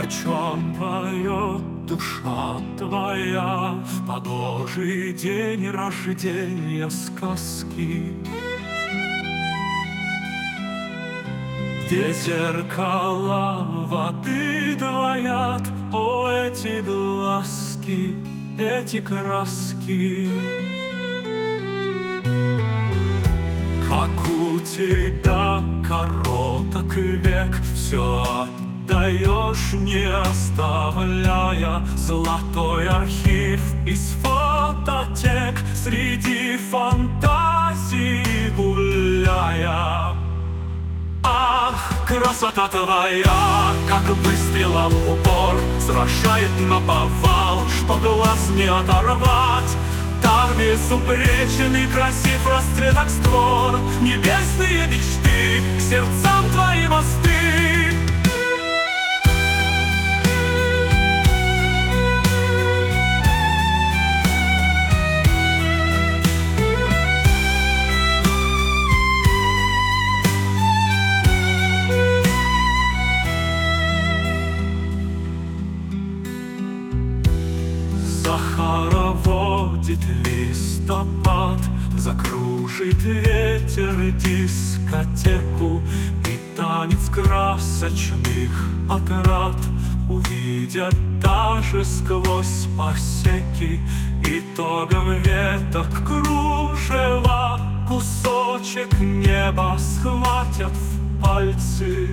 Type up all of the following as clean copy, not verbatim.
чем поет душа твоя под Божий день рождения сказки. Где зеркала воды двоят, о, эти глазки, эти краски. Как у тебя короток век, все отдаешь, не оставляя золотой архив из фототек, среди фантазий гуляя. Ах, красота твоя, как выстрелом в упор, сражает наповал, что глаз не оторвать. Так безупречен и красив расцветок створ, небесные мечты, к сердцам твои мосты. Хороводит листопад, закружит ветер дискотеку, и танец красочных отрад увидят даже сквозь посеки. Итогом веток кружева кусочек неба схватят в пальцы.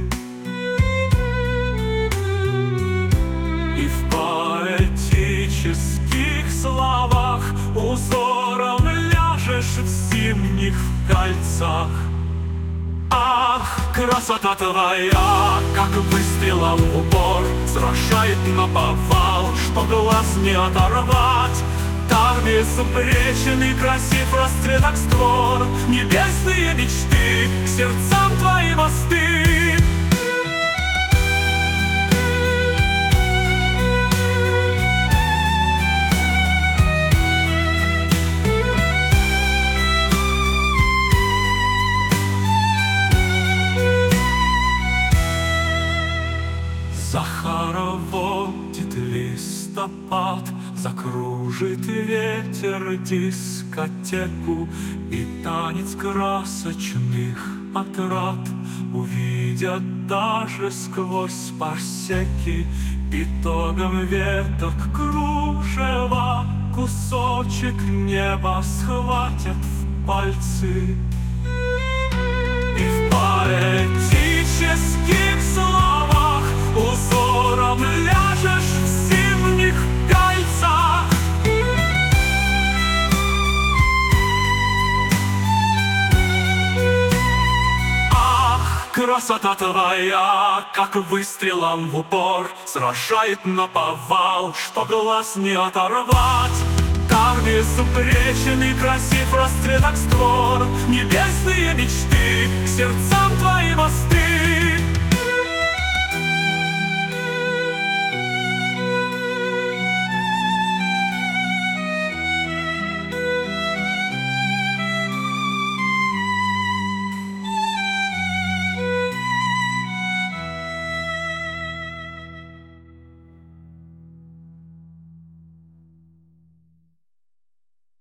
И в поэтических словах узором ляжешь в зимних кольцах. Ах, красота твоя, как выстрелом в упор, сражает наповал, что глаз не оторвать. Так безупречен и красив расцветок створ, небесные мечты, к сердцам твои мосты. Хороводит листопад, закружит ветер дискотеку, и танец красочных отрад увидят даже сквозь парсеки. Итогом веток кружева кусочек неба схватят в пальцы. И в поэтических словах узором ляжешь в зимних кольцах. Ах, красота твоя, как выстрелом в упор, сражает наповал, что глаз не оторвать. Так безупречен и красив расцветок створ, небесные мечты, к сердцам твои мосты.